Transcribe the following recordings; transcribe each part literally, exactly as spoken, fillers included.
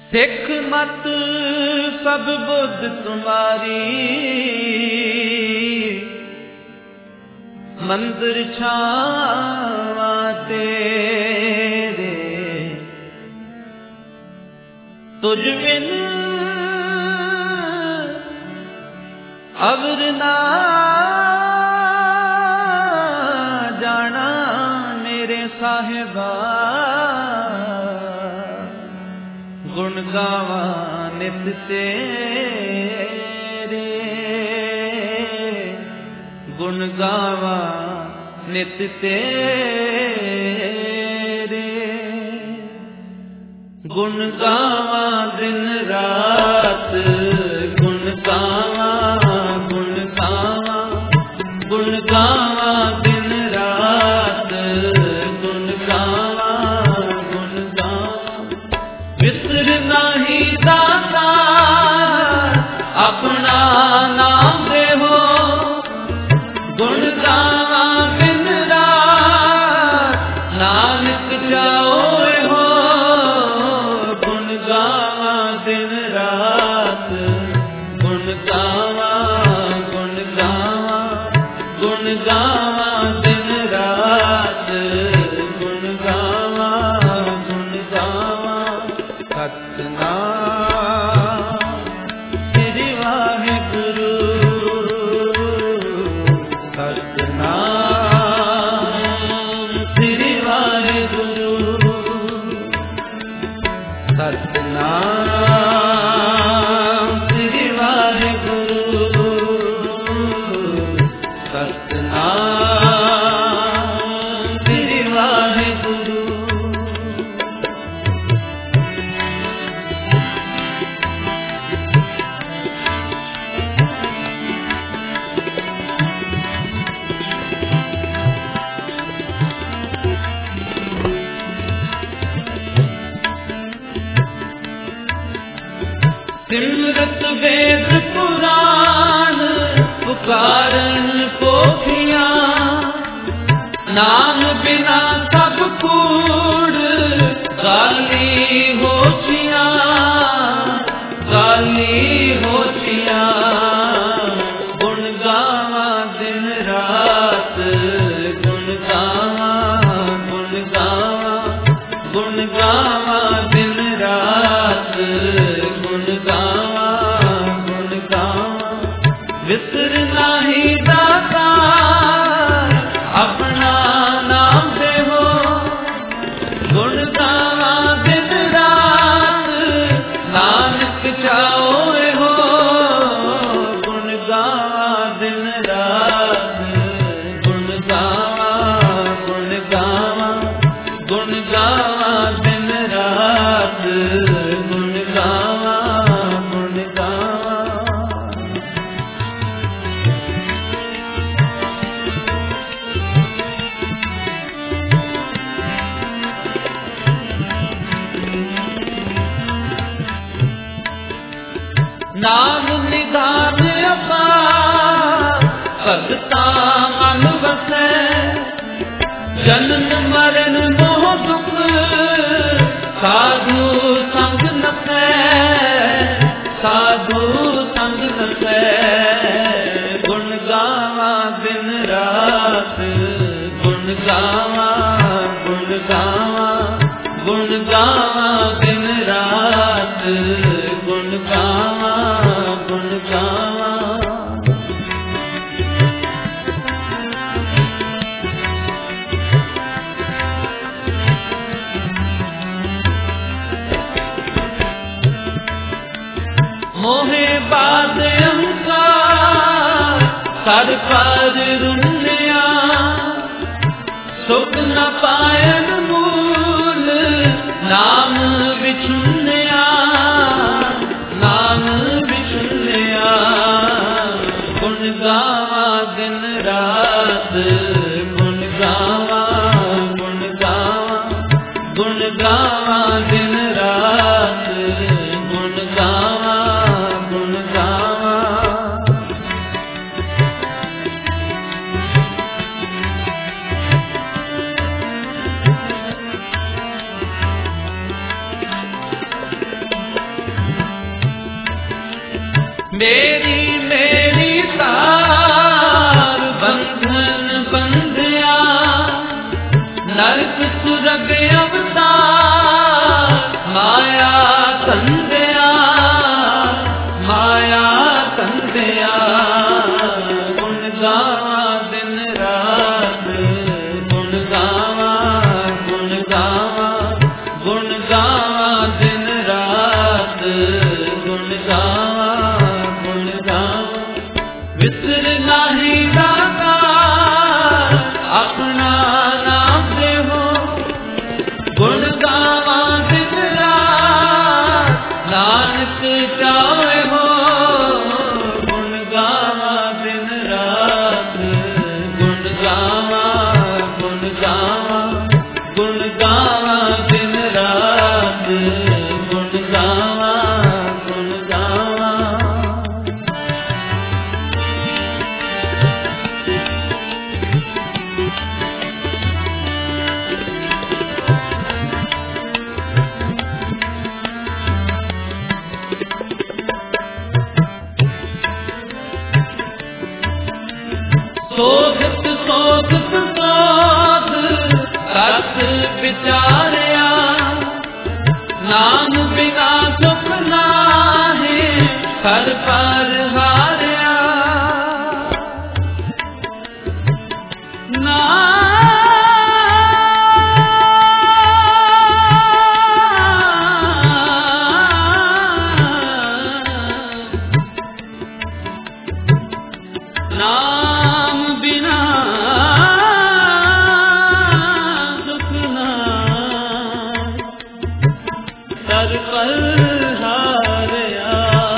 ਸਿੱਖ ਮਤ ਸਭ ਬੁੱਧ ਤੁਮਾਰੀ, ਮੰਦਰ ਛਾਵਾਂ ਤੇਰੇ। ਤੁਝ ਬਿਨ ਅਵਰ ਨਾ ਜਾਣਾ ਮੇਰੇ ਸਾਹਿਬਾ, ਗੁਣ ਗਾਵਾਂ ਨਿਤ ਤੇਰੇ, ਗੁਣ ਗਾਵਾਂ ਨਿਤ ਤੇਰੇ। ਗੁਣ ਗਾਵਾਂ ਦਿਨ ਰਾਤ, ਗੁਣ ਗਾਵਾਂ ਗੁਣ ਗਾਵਾਂ ਗੁਣ ਗਾਵਾਂ ਦਿਨ ਰਾਤ, ਗੁਣ ਗਾਵਾਂ ਗੁਣ ਗਾਵਾਂ। ਵਿਸਰ ਨਾਹੀ ਦਾਤਾ ਆਪਣਾ ਨਾਮ ਦੇਵੋ, ਗੁਣ ਗਾਵਾਂ ਦਿਨ ਰਾਤ ਨਾਨਕ ਜਾਓਏ ਹੋ। ਗੁਣ ਗਾਵਾਂ ਦਿਨ ਰਾਤ, ਗੁਣ ਗਾਵਾਂ ਗੁਣ ਗਾਵਾਂ ਗੁਣ ਗਾਵਾਂ ਦਿਨ ਰਾਤ, ਗੁਣ ਗਾਵਾਂ ਗੁਣ ਗਾਵਾਂ। ਸਤਿਨਾਮ ਸ੍ਰੀ ਵਾਹਿਗੁਰੂ, ਸਤਿਨਾਮ ਸ੍ਰੀ ਵਾਹਿਗੁਰੂ, ਸਤਿਨਾਮ ਸ੍ਰੀ ਵਾਹਿਗੁਰੂ, ਸਤਿਨਾਮ ਸ੍ਰੀ ਵਾਹਿਗੁਰੂ। ਸਿਮਰਤ ਵੇਦ ਪੁਰਾਨ ਪੁਕਾਰਨ ਪੋਥੀਆਂ, ਨਾਮ ਬਿਨਾ ਸਭ ਕੂੜ ਗਾਲੀ ਹੋਛੀਆਂ, ਗਾਲੀ ਹੋਛੀਆਂ। ਗੁਣ ਗਾਵਾਂ ਦਿਨ ਰਾਤ, ਗੁਣ ਗਾਵਾਂ ਗੁਣ ਗਾਵਾਂ ਗੁਣ ਗਾਵਾਂ ਦਿਨ ਰਾਤ, ਗੁਣ ਗਾਵਾਂ ਗੁਣ ਗਾਵਾਂ। ਵਿਸਰ ਨਾਹੀ ਦਾਤਾ ਆਪਣਾ ਨਾਮ ਦੇਵੋ, ਗੁਣ ਗਾਵਾਂ ਦਿਨ ਰਾਤ ਨਾਨਕ ਚਾਓਏ ਹੋ। ਗੁਣ ਗਾਵਾਂ ਦਿਨ ਰਾਤ, ਗੁਣ ਗਾਵਾਂ ਗੁਣ ਗਾਵਾਂ ਗੁਣ ਗਾਵਾਂ ਦਿਨ ਰਾਤ, ਗੁਣ ਗਾਵਾਂ ਗੁਣ ਗਾਵਾਂ। ਨਾਮ ਨਿਧਾਨ ਅਪਾਰ ਭਗਤਾਂ ਮਨ ਵਸੈ, ਜਨਮ ਮਰਨ ਮੋਹ ਦੁਖ ਸਾਧੂ ਸੰਗ ਨਸੈ, ਸਾਧੂ ਸੰਗ ਨਸੈ। ਗੁਣ ਗਾਵਾਂ ਦਿਨ ਰਾਤ, ਗੁਣ ਗਾਵਾਂ ਗੁਣ ਗਾਵਾਂ ਗੁਣ ਗਾਵਾਂ ਦਿਨ ਰਾਤ, ਗੁਣ ਗਾਵਾਂ ਗੁਣ ਗਾਵਾਂ। ਮੋਹੇ ਬਾਦ ਅੰਕਾਰ ਸਰ ਪਰ ਰੁੰਨਿਆ, ਸੁਖ ਨ ਪਾਇਨ ਮੂਲ ਨਾਮ ਵਿਛੁੰਨਿਆ, ਨਾਮ ਵਿਛੁੰਨਿਆ। ਗੁਣ ਗਾਵਾਂ ਦਿਨ ਰਾਤ, ਗੁਣ ਗਾਵਾਂ ਗੁਣ ਗਾਵਾਂ ਗੁਣ ਗਾਵਾਂ ਦਿਨ ਰਾਤ, ਗੁਣ ਗਾਵਾਂ ਗੁਣ ਗਾਵਾਂ। तेरी मेरी तार बंधन बंधिया नरक सुरग अवतार माया संध्या माया संध्या गुण गावा दिन रात गुण गावा गुण गावा गुण गावा दिन रात गुण गावा गुण गावा विसर नाही गाता अपना नाम दे हो गुण गावा दिन रात नानक चाहे हो गुण गावा दिन रात गुण गावा गुण गावा गुण गावा दिन रात गुण गावा गुण गावा सोगत सोगत सोग सत विचारिया नाम बिना सुख नाहे हर पर हारिया ना नाम बिना सुख ना सर पर हारिया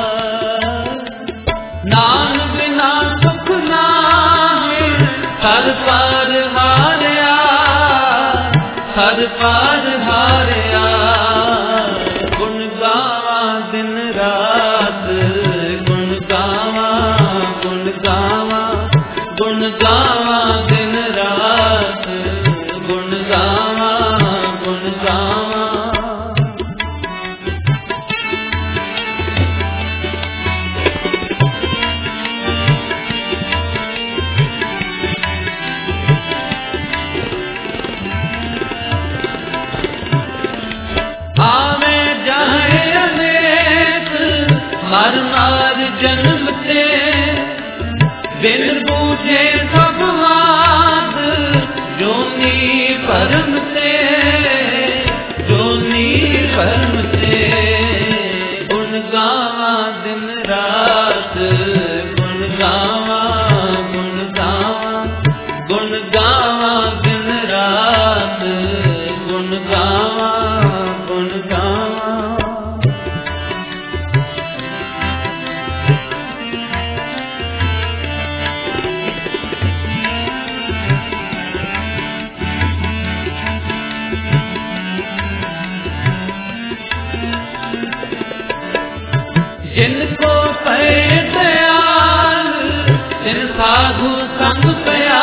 नाम बिना सुख ना सर पर हारिया सर पर हारिया गुण गावा दिन रात गुण गावा गुण गावा गुण गावा दिन रात गुण गावा गुण गावा आवे जाए अनेक मर मर जन्म ते बिन बूझे सब वाद जोनी परम से जोनी परम से गुण गावा दिन रात गुण गावा गुण गावा गुण गावा दिन रात गुण गावा गुण गावा जिनको पे दयाल जिन साधु संग पया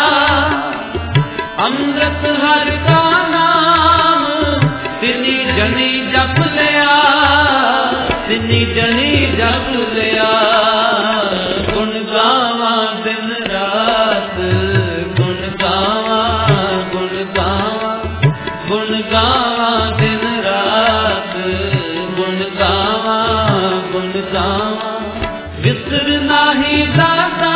अमृत हर का नाम तिनी जनी जप लिया तिनी जनी जप लिया गुण गावा दिन रात गुण गावा गुण गावा गुण गावा दिन रात गुण गावा गुण गावा विसर नाही दाता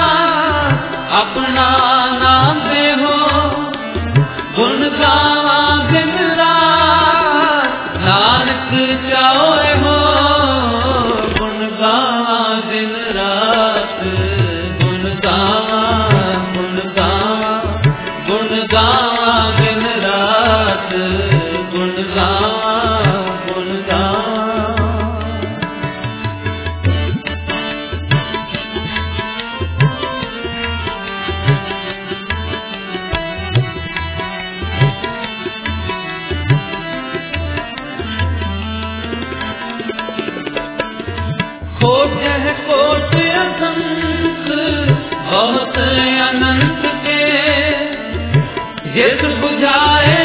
अपना नाम दे हो गुण गावा दिन रात नानक चाहे हो गुण गावा दिन रात गुण गावा गुण गावा गुण गावा दिन रात गुण गावा गुण गावा कोट है कोट असंत बहुत अनंत के जिस बुझाए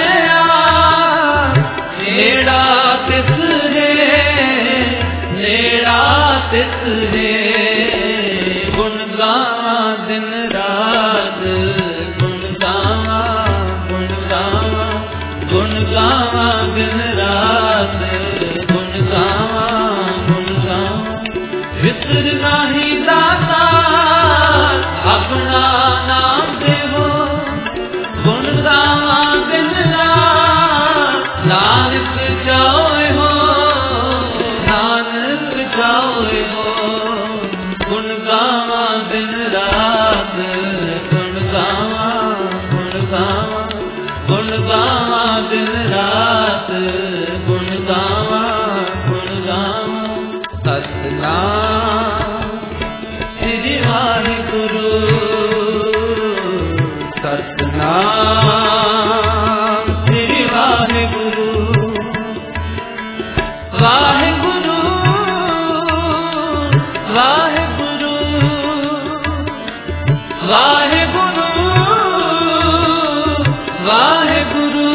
नेड़ा तिस है नेड़ा तिस है जाओ हो नानक जाओ हो गुण गावा दिन रात गुण गावा गुण गावा गुण गावा दिन रात गुण गावा गुण गावा सतनाम श्री वाहिगुरु सतनाम श्री वाहिगुरु वाहिगुरु वाहिगुरु वाहिगुरु वाहिगुरु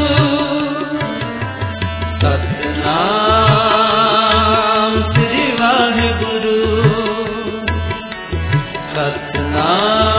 सतनाम श्री वाहिगुरु सतनाम